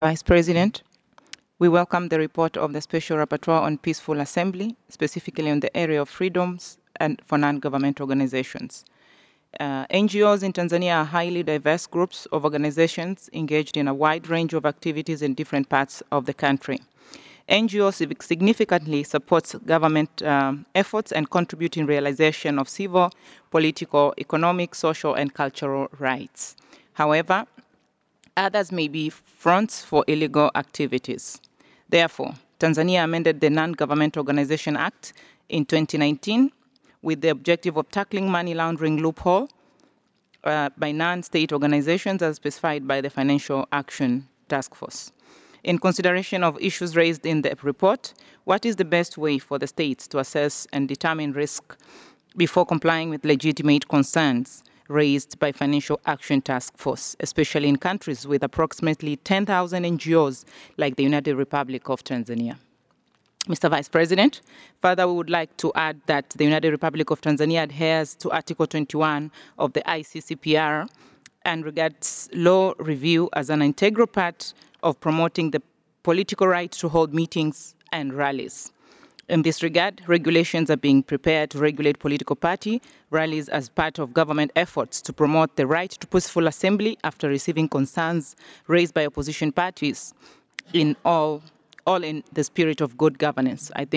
Vice President, we welcome the report of the Special Rapporteur on Peaceful Assembly, specifically on the area of freedoms and for non-government organizations. NGOs in Tanzania are highly diverse groups of organizations engaged in a wide range of activities in different parts of the country. NGOs significantly supports government efforts and contribute in realization of civil, political, economic, social, and cultural rights. However, others may be fronts for illegal activities. Therefore, Tanzania amended the Non-Government Organization Act in 2019 with the objective of tackling money laundering loophole by non-state organizations as specified by the Financial Action Task Force. In consideration of issues raised in the report, what is the best way for the states to assess and determine risk before complying with legitimate concerns raised by Financial Action Task Force, especially in countries with approximately 10,000 NGOs like the United Republic of Tanzania? Mr. Vice President, further, we would like to add that the United Republic of Tanzania adheres to Article 21 of the ICCPR and regards law review as an integral part of promoting the political right to hold meetings and rallies. In this regard, regulations are being prepared to regulate political party rallies as part of government efforts to promote the right to peaceful assembly after receiving concerns raised by opposition parties in all in the spirit of good governance. I think